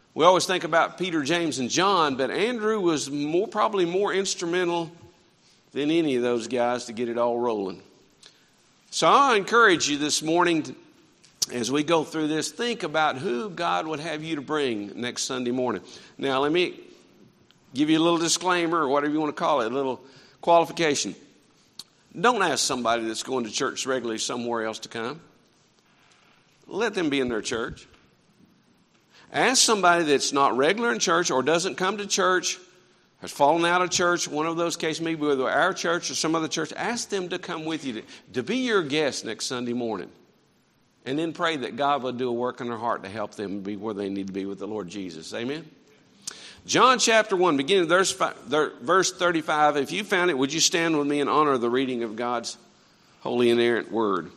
We always think about Peter, James, and John, but Andrew was probably more instrumental than any of those guys to get it all rolling. So I encourage you this morning, as we go through this, think about who God would have you to bring next Sunday morning. Now, let me give you a little disclaimer, or whatever you want to call it, a little qualification. Don't ask somebody that's going to church regularly somewhere else to come. Let them be in their church. Ask somebody that's not regular in church or doesn't come to church, has fallen out of church, one of those cases, maybe with our church or some other church. Ask them to come with you, to be your guest next Sunday morning. And then pray that God will do a work in their heart to help them be where they need to be with the Lord Jesus. Amen? John chapter 1, beginning verse 35. If you found it, would you stand with me in honor of the reading of God's holy inerrant word?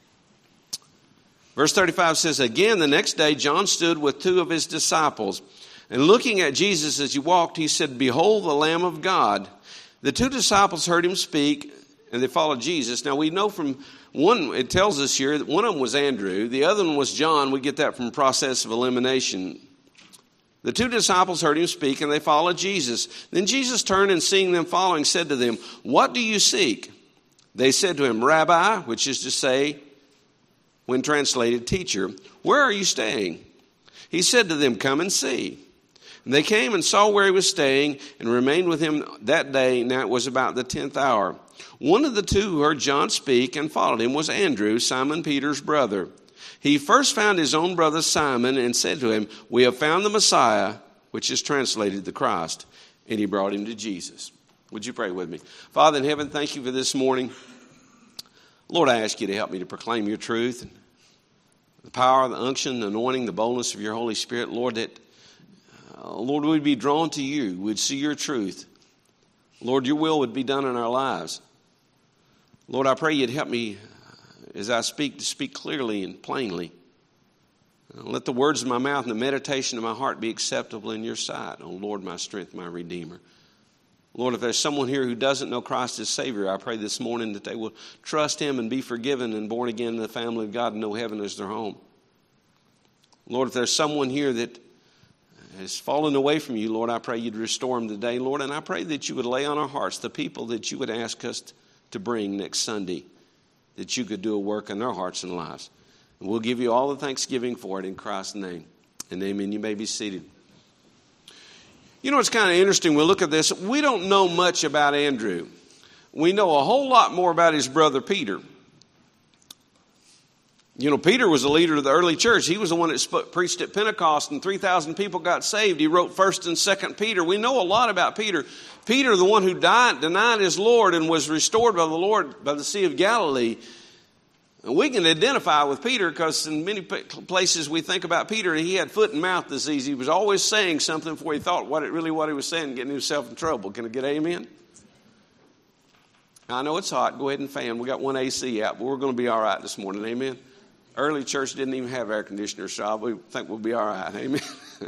Verse 35 says, "Again, the next day, John stood with two of his disciples. And looking at Jesus as he walked, he said, 'Behold the Lamb of God.' The two disciples heard him speak, and they followed Jesus." Now, we know from one, it tells us here that one of them was Andrew. The other one was John. We get that from process of elimination. The two disciples heard him speak, and they followed Jesus. Then Jesus turned, and seeing them following, said to them, "What do you seek?" They said to him, "Rabbi," which is to say, when translated, teacher, "where are you staying?" He said to them, "Come and see." And they came and saw where he was staying and remained with him that day. Now it was about the 10th hour. One of the two who heard John speak and followed him was Andrew, Simon Peter's brother. He first found his own brother Simon and said to him, "We have found the Messiah," which is translated the Christ. And he brought him to Jesus. Would you pray with me? Father in heaven, thank you for this morning. Lord, I ask you to help me to proclaim your truth. The power, the unction, the anointing, the boldness of your Holy Spirit. Lord, that Lord, we'd be drawn to you. We'd see your truth. Lord, your will would be done in our lives. Lord, I pray you'd help me as I speak to speak clearly and plainly. Let the words of my mouth and the meditation of my heart be acceptable in your sight. Oh, Lord, my strength, my Redeemer. Lord, if there's someone here who doesn't know Christ as Savior, I pray this morning that they will trust him and be forgiven and born again in the family of God and know heaven as their home. Lord, if there's someone here that has fallen away from you, Lord, I pray you'd restore them today, Lord. And I pray that you would lay on our hearts the people that you would ask us to bring next Sunday, that you could do a work in their hearts and lives. And we'll give you all the thanksgiving for it in Christ's name. And amen. You may be seated. You know, it's kind of interesting. We look at this. We don't know much about Andrew. We know a whole lot more about his brother Peter. You know, Peter was the leader of the early church. He was the one that preached at Pentecost, and 3,000 people got saved. He wrote 1st and 2nd Peter. We know a lot about Peter. Peter, the one who denied his Lord and was restored by the Lord by the Sea of Galilee. And we can identify with Peter because in many places we think about Peter, he had foot and mouth disease. He was always saying something before he thought what he was saying, getting himself in trouble. Can I get amen? I know it's hot. Go ahead and fan. We got one AC out, but we're going to be all right this morning. Amen. Early church didn't even have air conditioners, so we think we'll be all right. Amen.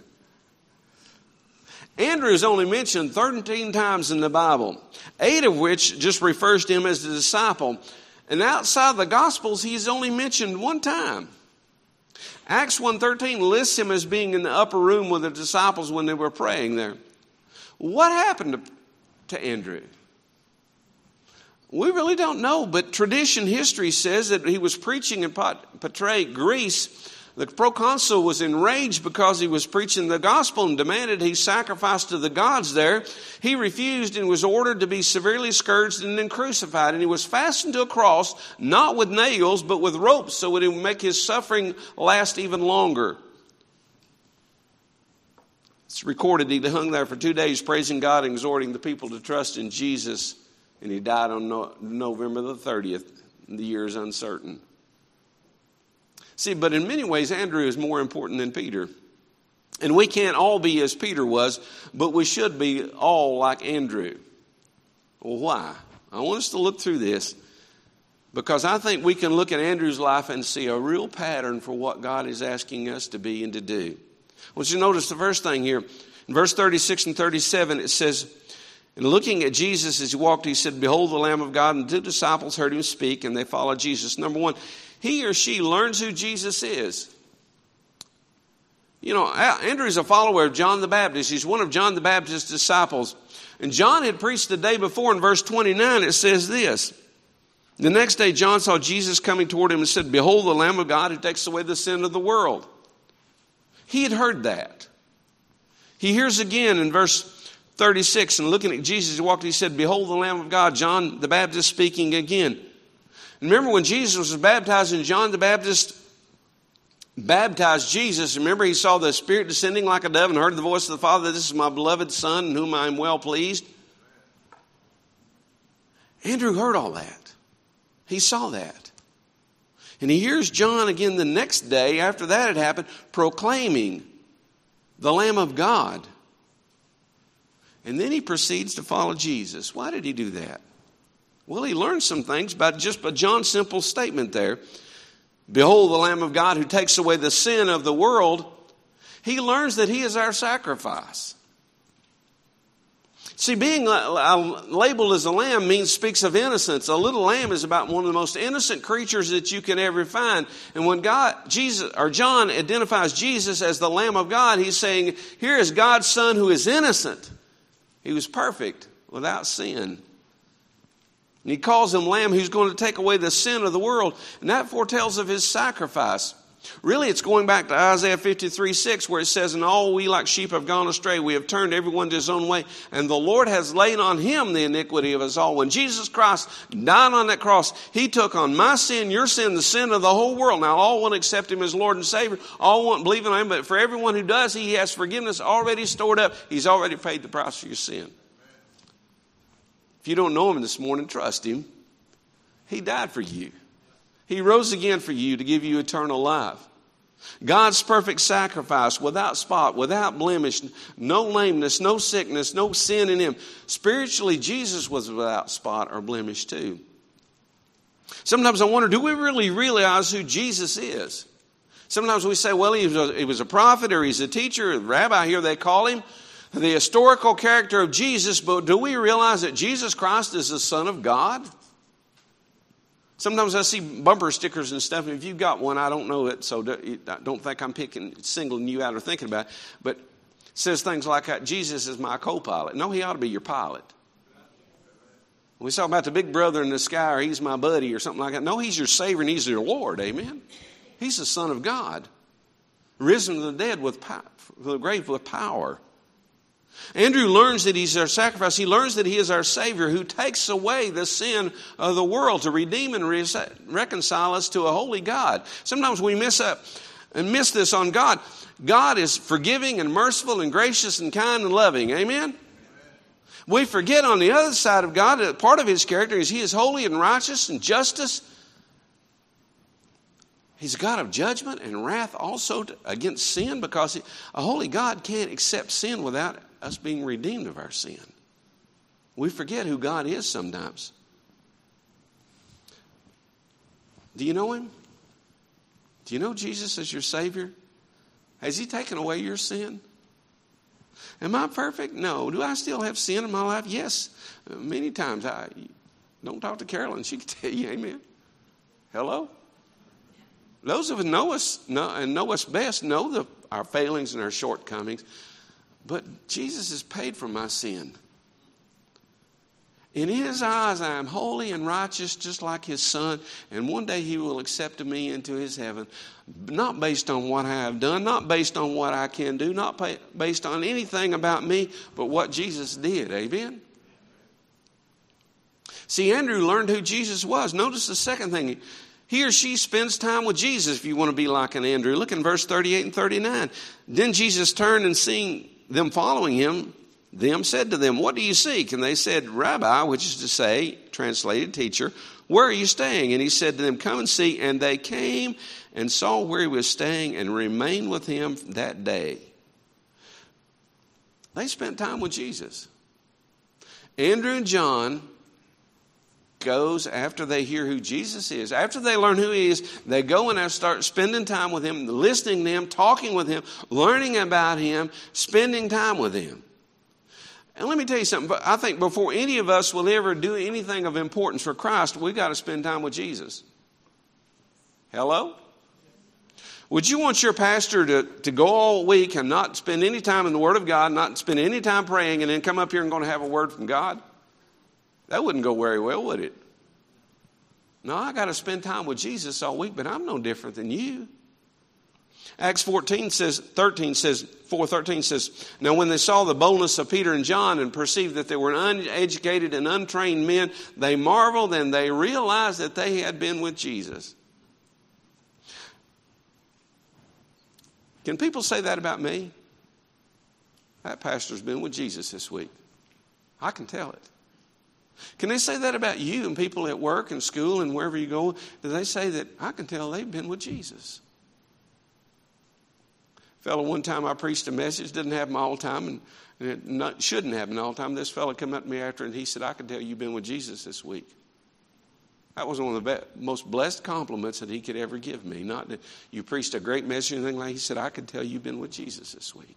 Andrew is only mentioned 13 times in the Bible, 8 of which just refers to him as a disciple. And outside the Gospels, he's only mentioned one time. Acts 1:13 lists him as being in the upper room with the disciples when they were praying there. What happened to Andrew? We really don't know, but tradition history says that he was preaching in Patrae, Greece. The proconsul was enraged because he was preaching the gospel and demanded he sacrifice to the gods there. He refused and was ordered to be severely scourged and then crucified. And he was fastened to a cross, not with nails, but with ropes, so it would make his suffering last even longer. It's recorded he hung there for 2 days praising God and exhorting the people to trust in Jesus. And he died on November the 30th. The year is uncertain. See, but in many ways, Andrew is more important than Peter. And we can't all be as Peter was, but we should be all like Andrew. Well, why? I want us to look through this because I think we can look at Andrew's life and see a real pattern for what God is asking us to be and to do. I want you to notice the first thing here. In verse 36 and 37, it says, and looking at Jesus as he walked, he said, "Behold the Lamb of God." And 2 disciples heard him speak, and they followed Jesus. Number one, he or she learns who Jesus is. You know, Andrew's a follower of John the Baptist. He's one of John the Baptist's disciples. And John had preached the day before. In verse 29, it says this. The next day, John saw Jesus coming toward him and said, "Behold, the Lamb of God who takes away the sin of the world." He had heard that. He hears again in verse 36, and looking at Jesus, he walked, he said, "Behold, the Lamb of God." John the Baptist speaking again. And remember when Jesus was baptized and John the Baptist baptized Jesus, remember he saw the Spirit descending like a dove and heard the voice of the Father, "This is my beloved Son in whom I am well pleased." Andrew heard all that. He saw that. And he hears John again the next day after that had happened proclaiming the Lamb of God. And then he proceeds to follow Jesus. Why did he do that? Well, he learned some things by John's simple statement there. "Behold, the Lamb of God who takes away the sin of the world." He learns that he is our sacrifice. See, being labeled as a lamb speaks of innocence. A little lamb is about one of the most innocent creatures that you can ever find. And when John identifies Jesus as the Lamb of God, he's saying, here is God's Son who is innocent. He was perfect, without sin. And he calls him Lamb who's going to take away the sin of the world. And that foretells of his sacrifice. Really, it's going back to Isaiah 53:6, where it says, "And all we like sheep have gone astray. We have turned everyone to his own way. And the Lord has laid on him the iniquity of us all." When Jesus Christ died on that cross, he took on my sin, your sin, the sin of the whole world. Now, all won't accept him as Lord and Savior. All won't believe in him. But for everyone who does, he has forgiveness already stored up. He's already paid the price for your sin. If you don't know him this morning, trust him. He died for you. He rose again for you to give you eternal life. God's perfect sacrifice, without spot, without blemish, no lameness, no sickness, no sin in him. Spiritually, Jesus was without spot or blemish too. Sometimes I wonder, do we really realize who Jesus is? Sometimes we say, well, he was a prophet, or he's a teacher, a rabbi here they call him. The historical character of Jesus, but do we realize that Jesus Christ is the Son of God? Sometimes I see bumper stickers and stuff, and if you've got one, I don't know it, so don't think I'm singling you out or thinking about it. But it says things like, "Jesus is my co-pilot." No, he ought to be your pilot. We talk about the big brother in the sky, or "he's my buddy," or something like that. No, he's your Savior and he's your Lord, amen? He's the Son of God, risen from the dead from the grave with power. Andrew learns that he's our sacrifice. He learns that he is our Savior who takes away the sin of the world to redeem and reconcile us to a holy God. Sometimes we miss this on God. God is forgiving and merciful and gracious and kind and loving. Amen? We forget on the other side of God that part of his character is he is holy and righteous and justice. He's a God of judgment and wrath also against sin, because a holy God can't accept sin without us being redeemed of our sin. We forget who God is sometimes. Do you know him? Do you know Jesus as your Savior? Has he taken away your sin? Am I perfect? No. Do I still have sin in my life? Yes. Many times. Don't talk to Carolyn. She can tell you, amen. Hello? Those of us know us best know our failings and our shortcomings. But Jesus has paid for my sin. In his eyes, I am holy and righteous, just like his Son. And one day he will accept me into his heaven. Not based on what I have done, not based on what I can do, not based on anything about me, but what Jesus did. Amen? See, Andrew learned who Jesus was. Notice the second thing. He or she spends time with Jesus if you want to be like an Andrew. Look in verse 38 and 39. Then Jesus turned and seeing them following him, said to them, "What do you seek?" And they said, "Rabbi," which is to say, translated teacher, "where are you staying?" And he said to them, "Come and see." And they came and saw where he was staying and remained with him that day. They spent time with Jesus. Andrew and John goes after they hear who Jesus is. After they learn who he is, they go and start spending time with him, listening to him, talking with him, learning about him, spending time with him. And let me tell you something. I think before any of us will ever do anything of importance for Christ, we've got to spend time with Jesus. Hello? Would you want your pastor to go all week and not spend any time in the Word of God, not spend any time praying, and then come up here and going to have a word from God? That wouldn't go very well, would it? No, I got to spend time with Jesus all week, but I'm no different than you. Acts 4:13 says, now when they saw the boldness of Peter and John and perceived that they were uneducated and untrained men, they marveled and they realized that they had been with Jesus. Can people say that about me? That pastor's been with Jesus this week. I can tell it. Can they say that about you and people at work and school and wherever you go? Do they say that I can tell they've been with Jesus? Fellow, one time I preached a message, didn't have them all the time, and shouldn't have them all the time. This fellow came up to me after and he said, I can tell you've been with Jesus this week. That was one of the most blessed compliments that he could ever give me. Not that you preached a great message or anything like that. He said, I can tell you've been with Jesus this week.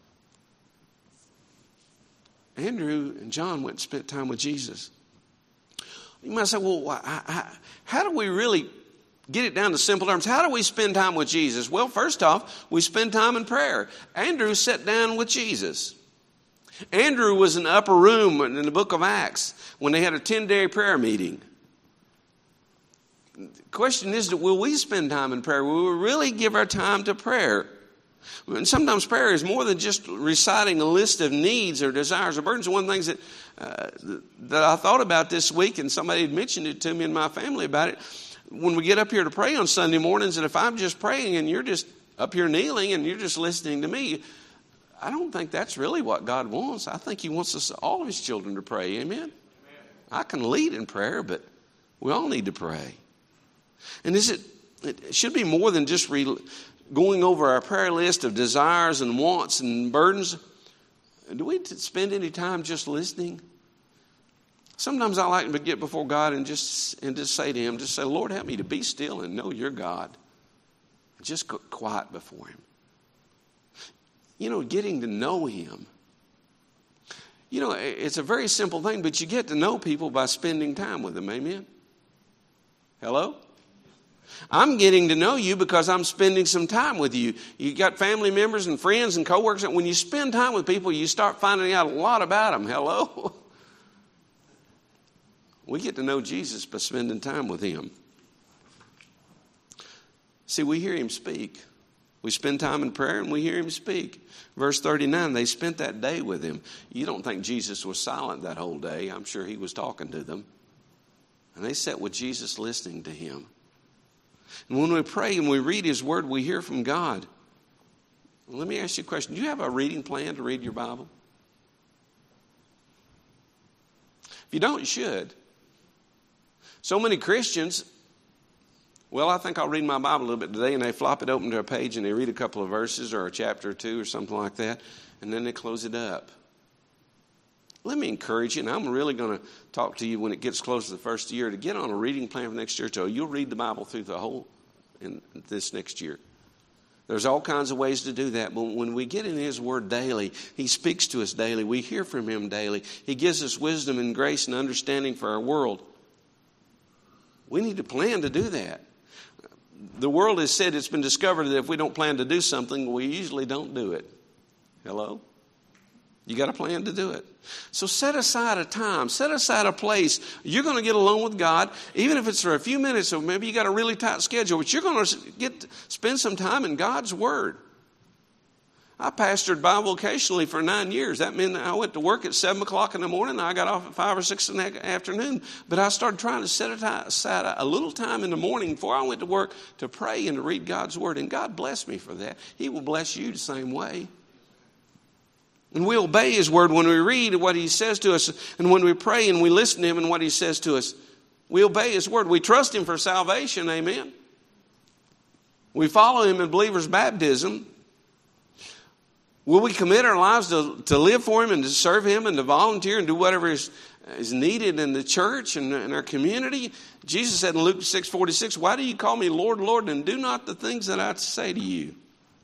Andrew and John went and spent time with Jesus. You might say, well, how do we really get it down to simple terms? How do we spend time with Jesus? Well, first off, we spend time in prayer. Andrew sat down with Jesus. Andrew was in the upper room in the book of Acts when they had a 10-day prayer meeting. The question is, will we spend time in prayer? Will we really give our time to prayer? And sometimes prayer is more than just reciting a list of needs or desires or burdens. One of the things that I thought about this week, and somebody had mentioned it to me and my family about it, when we get up here to pray on Sunday mornings, and if I'm just praying and you're just up here kneeling and you're just listening to me, I don't think that's really what God wants. I think He wants us, all of His children, to pray. Amen? I can lead in prayer, but we all need to pray. And it should be more than just going over our prayer list of desires and wants and burdens. Do we spend any time just listening? Sometimes I like to get before God and just say to Him, just say, Lord, help me to be still and know You're God. Just go quiet before Him. You know, getting to know Him. You know, it's a very simple thing, but you get to know people by spending time with them. Amen? Hello? I'm getting to know you because I'm spending some time with you. You got family members and friends and coworkers. And when you spend time with people, you start finding out a lot about them. Hello? We get to know Jesus by spending time with Him. See, we hear Him speak. We spend time in prayer and we hear Him speak. Verse 39, they spent that day with Him. You don't think Jesus was silent that whole day. I'm sure He was talking to them. And they sat with Jesus listening to Him. And when we pray and we read His Word, we hear from God. Well, let me ask you a question. Do you have a reading plan to read your Bible? If you don't, you should. So many Christians, well, I think I'll read my Bible a little bit today, and they flop it open to a page and they read a couple of verses or a chapter or two or something like that, and then they close it up. Let me encourage you, and I'm really going to talk to you when it gets close to the first year, to get on a reading plan for next year. So you'll read the Bible through the whole in this next year. There's all kinds of ways to do that. But when we get in His Word daily, He speaks to us daily. We hear from Him daily. He gives us wisdom and grace and understanding for our world. We need to plan to do that. The world has said, it's been discovered that if we don't plan to do something, we usually don't do it. Hello? You got a plan to do it. So set aside a time, set aside a place. You're going to get alone with God, even if it's for a few minutes, or maybe you got a really tight schedule, but you're going to spend some time in God's Word. I pastored bivocationally for 9 years. That meant I went to work at 7 o'clock in the morning, and I got off at 5 or 6 in the afternoon. But I started trying to set aside a little time in the morning before I went to work to pray and to read God's Word. And God blessed me for that. He will bless you the same way. And we obey His Word when we read what He says to us, and when we pray and we listen to Him and what He says to us. We obey His Word. We trust Him for salvation. Amen. We follow Him in believer's baptism. Will we commit our lives to live for Him and to serve Him and to volunteer and do whatever is needed in the church and in our community? Jesus said in Luke 6:46, why do you call me Lord, Lord, and do not the things that I say to you?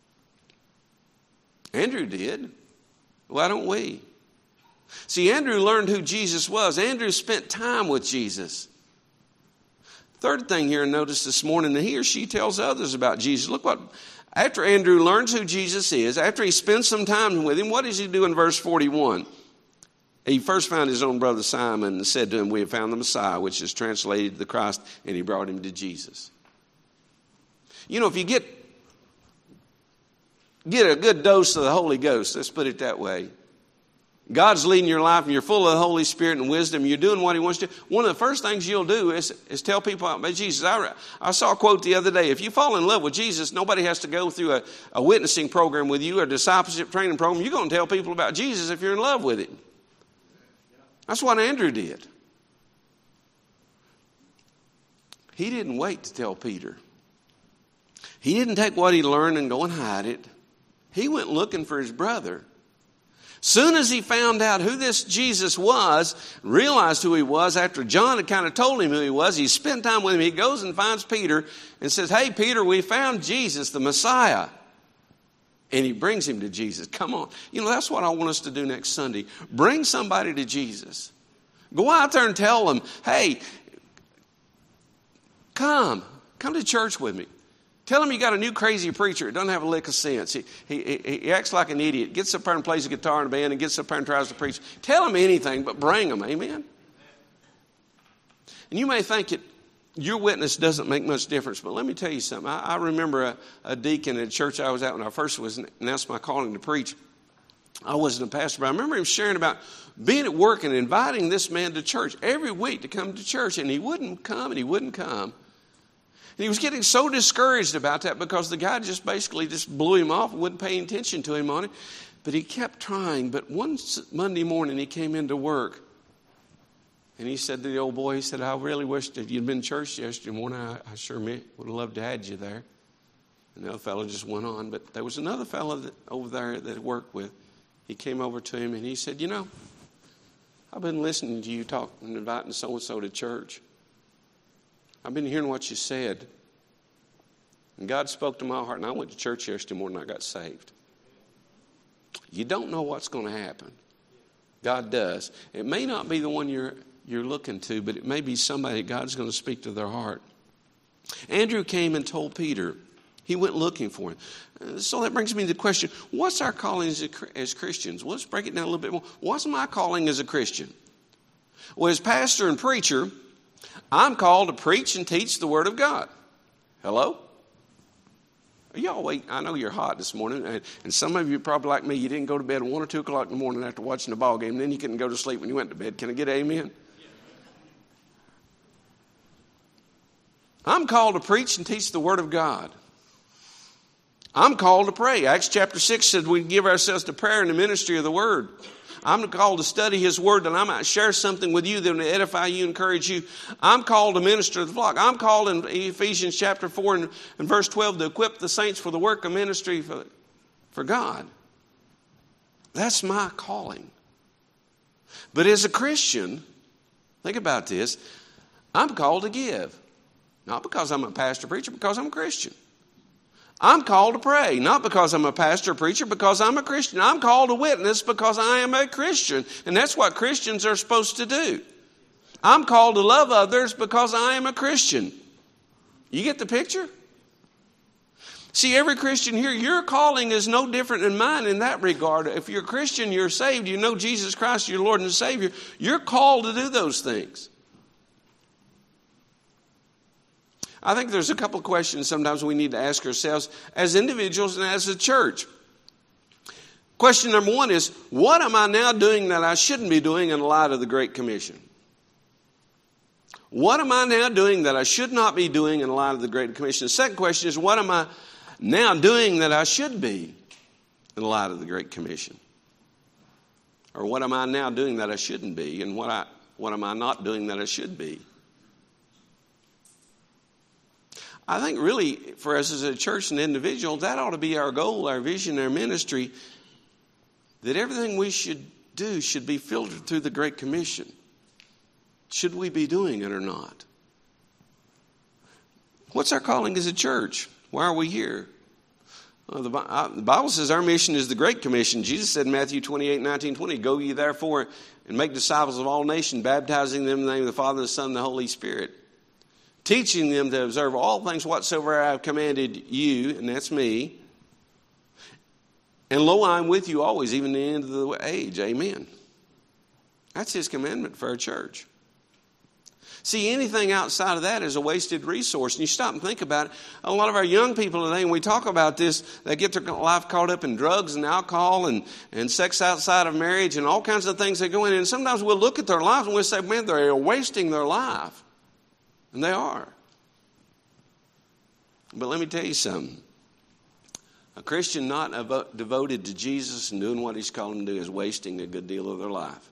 Andrew did. Why don't we? See, Andrew learned who Jesus was. Andrew spent time with Jesus. Third thing here, notice this morning, that he or she tells others about Jesus. Look what After Andrew learns who Jesus is, after he spends some time with him, what does he do in verse 41? He first found his own brother Simon and said to him, "We have found the Messiah," which is translated the Christ, and he brought him to Jesus. You know, if you get a good dose of the Holy Ghost, let's put it that way. God's leading your life and you're full of the Holy Spirit and wisdom. You're doing what he wants to do. One of the first things you'll do is tell people about Jesus. I saw a quote the other day. If you fall in love with Jesus, nobody has to go through a witnessing program with you or a discipleship training program. You're going to tell people about Jesus if you're in love with him. That's what Andrew did. He didn't wait to tell Peter. He didn't take what he learned and go and hide it. He went looking for his brother. Soon as he found out who this Jesus was, realized who he was, after John had kind of told him who he was, he spent time with him. He goes and finds Peter and says, "Hey, Peter, we found Jesus, the Messiah." And he brings him to Jesus. Come on. You know, that's what I want us to do next Sunday. Bring somebody to Jesus. Go out there and tell them, "Hey, come to church with me." Tell him you got a new crazy preacher. It doesn't have a lick of sense. He acts like an idiot. Gets up there and plays a guitar in a band and gets up there and tries to preach. Tell him anything, but bring him. Amen? And you may think that your witness doesn't make much difference, but let me tell you something. I remember a deacon at a church I was at when I first was announced my calling to preach. I wasn't a pastor, but I remember him sharing about being at work and inviting this man to church every week to come to church, and he wouldn't come and he wouldn't come. And he was getting so discouraged about that because the guy just basically blew him off and wouldn't pay attention to him on it. But he kept trying. But one Monday morning he came into work and he said to the old boy, he said, "I really wish that you'd been in church yesterday morning. I sure would have loved to have had you there." And the other fellow just went on. But there was another fellow over there that I worked with. He came over to him and he said, "You know, I've been listening to you talking and inviting so-and-so to church. I've been hearing what you said. And God spoke to my heart, and I went to church yesterday morning and I got saved." You don't know what's going to happen. God does. It may not be the one you're looking to, but it may be somebody God's going to speak to their heart. Andrew came and told Peter. He went looking for him. So that brings me to the question, what's our calling as Christians? Well, let's break it down a little bit more. What's my calling as a Christian? Well, as pastor and preacher, I'm called to preach and teach the Word of God. Hello? Y'all wait. I know you're hot this morning, and some of you are probably like me. You didn't go to bed at 1 or 2 o'clock in the morning after watching the ball game, and then you couldn't go to sleep when you went to bed. Can I get an amen? I'm called to preach and teach the Word of God. I'm called to pray. Acts chapter 6 said we give ourselves to prayer and the ministry of the Word. I'm called to study His Word, that I might share something with you that will edify you, encourage you. I'm called to minister to the flock. I'm called in Ephesians chapter 4 and verse 12 to equip the saints for the work of ministry for God. That's my calling. But as a Christian, think about this, I'm called to give. Not because I'm a pastor preacher, because I'm a Christian. I'm called to pray, not because I'm a pastor or preacher, because I'm a Christian. I'm called to witness because I am a Christian. And that's what Christians are supposed to do. I'm called to love others because I am a Christian. You get the picture? See, every Christian here, your calling is no different than mine in that regard. If you're a Christian, you're saved, you know Jesus Christ, your Lord and Savior, you're called to do those things. I think there's a couple of questions sometimes we need to ask ourselves as individuals and as a church. Question number one is, what am I now doing that I shouldn't be doing in light of the Great Commission? What am I now doing that I should not be doing in light of the Great Commission? The second question is, what am I now doing that I should be in light of the Great Commission? Or what am I now doing that I shouldn't be, and what am I not doing that I should be? I think really for us as a church and individual, that ought to be our goal, our vision, our ministry, that everything we should do should be filtered through the Great Commission. Should we be doing it or not? What's our calling as a church? Why are we here? Well, the Bible says our mission is the Great Commission. Jesus said in Matthew 28:19-20, "Go ye therefore and make disciples of all nations, baptizing them in the name of the Father, the Son, and the Holy Spirit, teaching them to observe all things whatsoever I have commanded you," and that's me, And lo, I'm with you always, even to the end of the age. Amen. That's his commandment for our church. See, anything outside of that is a wasted resource. And you stop and think about it. A lot of our young people today, when we talk about this, they get their life caught up in drugs and alcohol and sex outside of marriage and all kinds of things that go in. And sometimes we'll look at their lives and we'll say, man, they're wasting their life. And they are. But let me tell you something. A Christian not devoted to Jesus and doing what he's called them to do is wasting a good deal of their life.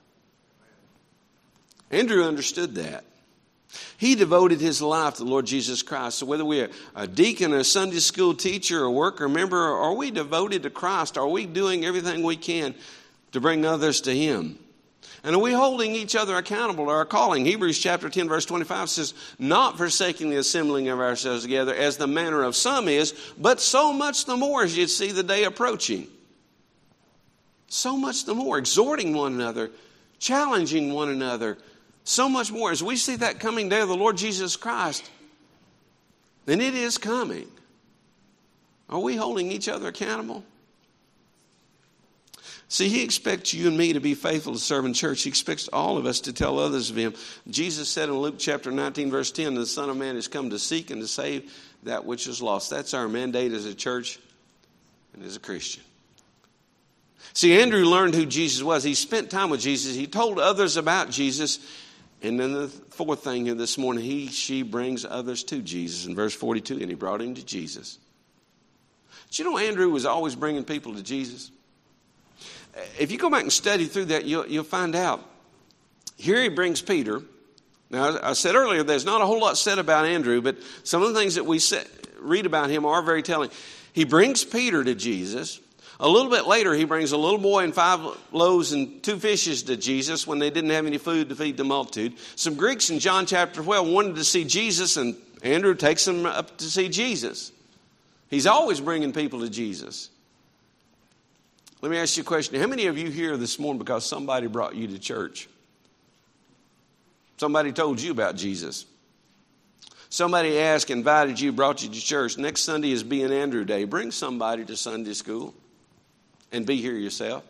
Andrew understood that. He devoted his life to the Lord Jesus Christ. So whether we're a deacon, a Sunday school teacher, a worker, member, are we devoted to Christ? Are we doing everything we can to bring others to him? And are we holding each other accountable to our calling? Hebrews chapter 10 verse 25 says, not forsaking the assembling of ourselves together as the manner of some is, but so much the more as you see the day approaching. So much the more, exhorting one another, challenging one another. So much more. As we see that coming day of the Lord Jesus Christ, and it is coming, are we holding each other accountable? See, he expects you and me to be faithful to serve in church. He expects all of us to tell others of him. Jesus said in Luke chapter 19, verse 10, the Son of Man has come to seek and to save that which is lost. That's our mandate as a church and as a Christian. See, Andrew learned who Jesus was. He spent time with Jesus. He told others about Jesus. And then the fourth thing here this morning, she brings others to Jesus. In verse 42, and he brought him to Jesus. Did you know Andrew was always bringing people to Jesus? If you go back and study through that, you'll find out. Here he brings Peter. Now, I said earlier, there's not a whole lot said about Andrew, but some of the things that we read about him are very telling. He brings Peter to Jesus. A little bit later, he brings a little boy and 5 loaves and 2 fishes to Jesus when they didn't have any food to feed the multitude. Some Greeks in John chapter 12 wanted to see Jesus, and Andrew takes them up to see Jesus. He's always bringing people to Jesus. Let me ask you a question. How many of you here this morning because somebody brought you to church? Somebody told you about Jesus. Somebody asked, invited you, brought you to church. Next Sunday is Being Andrew Day. Bring somebody to Sunday school. And be here yourself.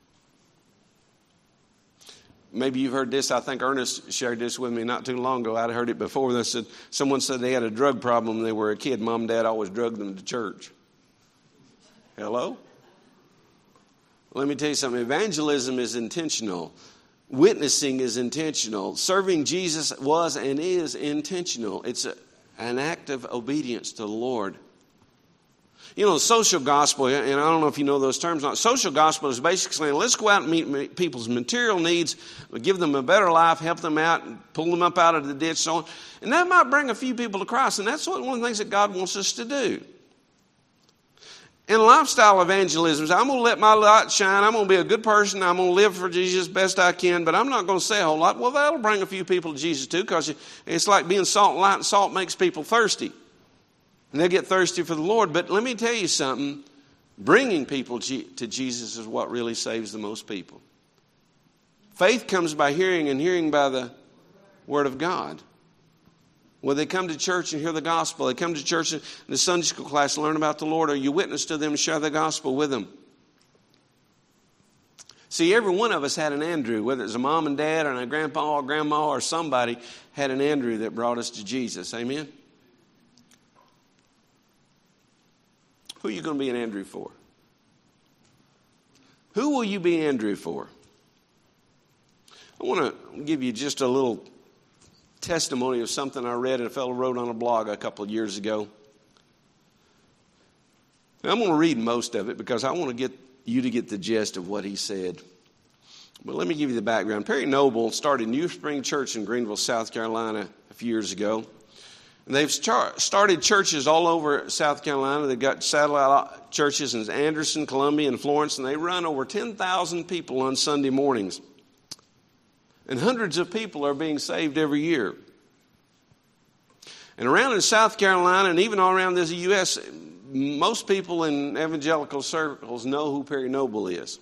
Maybe you've heard this. I think Ernest shared this with me not too long ago. I'd heard it before. Someone said they had a drug problem when they were a kid. Mom and Dad always drugged them to church. Hello? Let me tell you something. Evangelism is intentional. Witnessing is intentional. Serving Jesus was and is intentional. It's an act of obedience to the Lord. You know, the social gospel, and I don't know if you know those terms. Social gospel is basically saying, let's go out and meet people's material needs, give them a better life, help them out, and pull them up out of the ditch, so on. And that might bring a few people to Christ, and that's one of the things that God wants us to do. In lifestyle evangelism, I'm going to let my light shine. I'm going to be a good person. I'm going to live for Jesus best I can, but I'm not going to say a whole lot. Well, that'll bring a few people to Jesus too, because it's like being salt and light, and salt makes people thirsty. And they'll get thirsty for the Lord. But let me tell you something. Bringing people to Jesus is what really saves the most people. Faith comes by hearing, and hearing by the Word of God. Well, they come to church and hear the gospel. They come to church in the Sunday school class and learn about the Lord. Or you witness to them and share the gospel with them. See, every one of us had an Andrew, whether it's a mom and dad or a grandpa or grandma or somebody had an Andrew that brought us to Jesus. Amen? Who are you going to be an Andrew for? Who will you be Andrew for? I want to give you just a little testimony of something I read and a fellow wrote on a blog a couple of years ago. Now, I'm going to read most of it because I want to get you to get the gist of what he said. But let me give you the background. Perry Noble started New Spring Church in Greenville, South Carolina a few years ago. And they've started churches all over South Carolina. They've got satellite churches in Anderson, Columbia, and Florence, and they run over 10,000 people on Sunday mornings. And hundreds of people are being saved every year. And around in South Carolina and even all around the U.S., most people in evangelical circles know who Perry Noble is.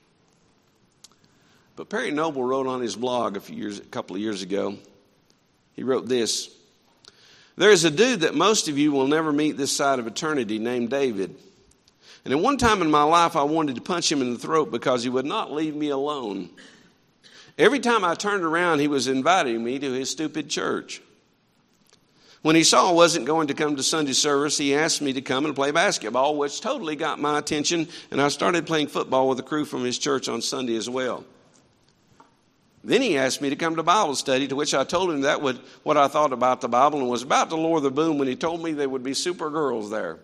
But Perry Noble wrote on his blog a couple of years ago, he wrote this: "There's a dude that most of you will never meet this side of eternity named David. And at one time in my life, I wanted to punch him in the throat because he would not leave me alone. Every time I turned around, he was inviting me to his stupid church. When he saw I wasn't going to come to Sunday service, he asked me to come and play basketball, which totally got my attention, and I started playing football with a crew from his church on Sunday as well. Then he asked me to come to Bible study, to which I told him that would what I thought about the Bible, and was about to lower the boom when he told me there would be super girls there.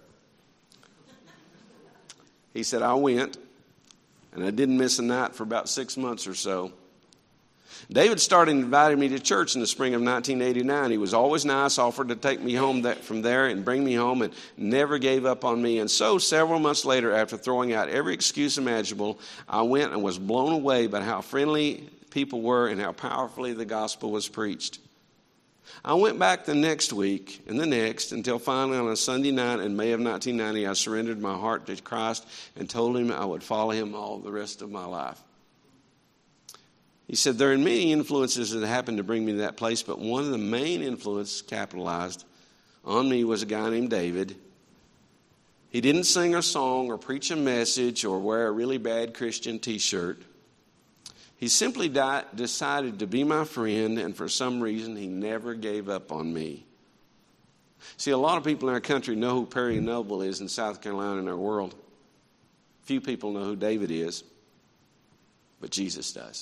He said, I went, and I didn't miss a night for about 6 months or so. David started inviting me to church in the spring of 1989. He was always nice, offered to take me home from there and bring me home, and never gave up on me. And so several months later, after throwing out every excuse imaginable, I went and was blown away by how friendly people were and how powerfully the gospel was preached. I went back the next week and the next until finally on a Sunday night in May of 1990, I surrendered my heart to Christ and told him I would follow him all the rest of my life. He said, there are many influences that happened to bring me to that place, but one of the main influences capitalized on me was a guy named David. He didn't sing a song or preach a message or wear a really bad Christian t-shirt. He simply decided to be my friend, and for some reason, he never gave up on me. See, a lot of people in our country know who Perry Noble is in South Carolina and our world. Few people know who David is, but Jesus does.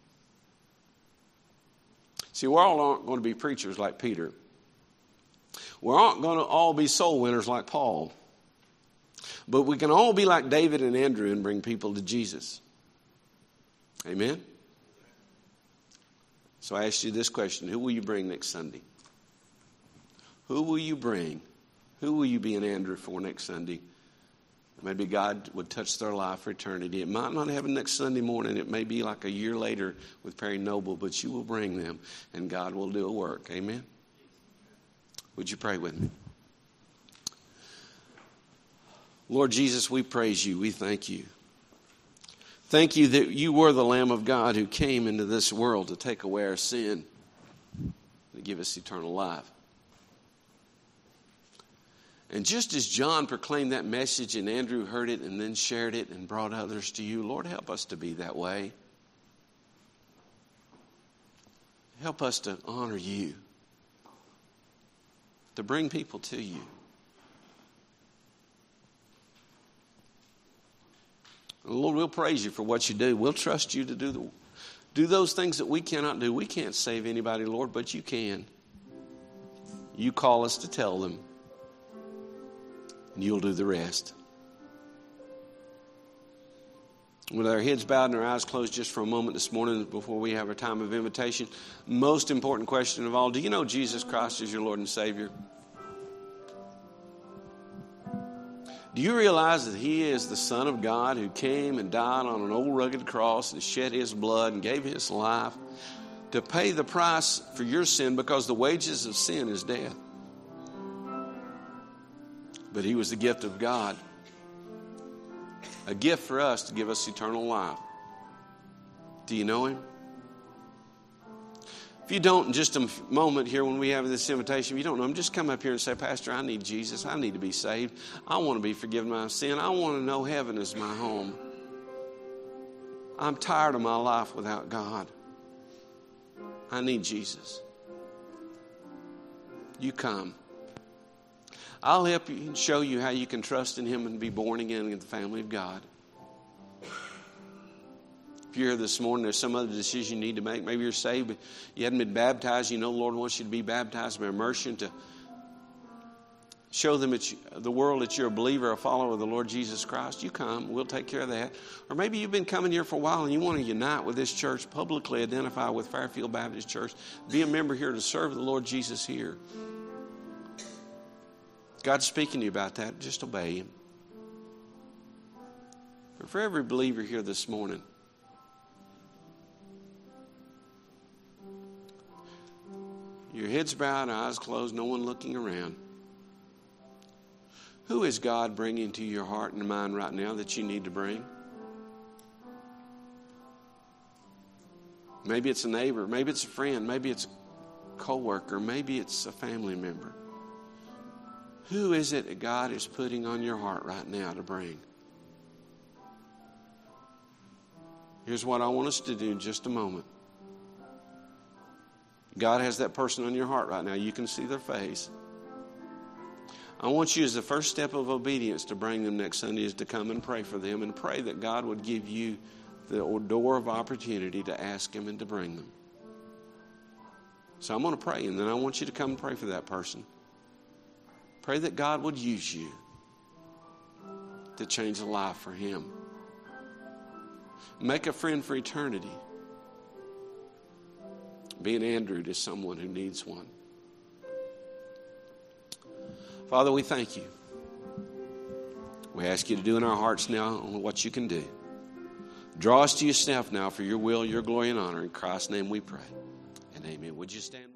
See, we all aren't going to be preachers like Peter. We aren't going to all be soul winners like Paul. But we can all be like David and Andrew and bring people to Jesus. Amen? So I asked you this question. Who will you bring next Sunday? Who will you bring? Who will you be an Andrew for next Sunday? Maybe God would touch their life for eternity. It might not happen next Sunday morning. It may be like a year later with Perry Noble, but you will bring them, and God will do a work. Amen? Would you pray with me? Lord Jesus, we praise you. We thank you. Thank you that you were the Lamb of God who came into this world to take away our sin, to give us eternal life. And just as John proclaimed that message and Andrew heard it and then shared it and brought others to you, Lord, help us to be that way. Help us to honor you, to bring people to you. Lord, we'll praise you for what you do. We'll trust you to do those things that we cannot do. We can't save anybody, Lord, but you can. You call us to tell them, and you'll do the rest. With our heads bowed and our eyes closed just for a moment this morning before we have our time of invitation, most important question of all, do you know Jesus Christ is your Lord and Savior? Do you realize that he is the Son of God who came and died on an old rugged cross and shed his blood and gave his life to pay the price for your sin, because the wages of sin is death? But he was the gift of God, a gift for us to give us eternal life. Do you know him? If you don't, in just a moment here when we have this invitation, if you don't know him, just come up here and say, Pastor, I need Jesus. I need to be saved. I want to be forgiven of my sin. I want to know heaven is my home. I'm tired of my life without God. I need Jesus. You come. I'll help you and show you how you can trust in him and be born again in the family of God. If you're here this morning, there's some other decision you need to make. Maybe you're saved, but you haven't been baptized. You know the Lord wants you to be baptized by immersion to show them the world that you're a believer, a follower of the Lord Jesus Christ. You come. We'll take care of that. Or maybe you've been coming here for a while and you want to unite with this church, publicly identify with Fairfield Baptist Church, be a member here to serve the Lord Jesus here. God's speaking to you about that. Just obey him. But for every believer here this morning, your head's bowed, eyes closed, no one looking around. Who is God bringing to your heart and mind right now that you need to bring? Maybe it's a neighbor, maybe it's a friend, maybe it's a coworker, maybe it's a family member. Who is it that God is putting on your heart right now to bring? Here's what I want us to do in just a moment. God has that person on your heart right now. You can see their face. I want you, as the first step of obedience, to bring them next Sunday, is to come and pray for them and pray that God would give you the door of opportunity to ask Him and to bring them. So I'm going to pray, and then I want you to come and pray for that person. Pray that God would use you to change a life for Him. Make a friend for eternity. Be an Andrew to someone who needs one. Father, we thank you. We ask you to do in our hearts now what you can do. Draw us to yourself now for your will, your glory, and honor. In Christ's name we pray. And amen. Would you stand?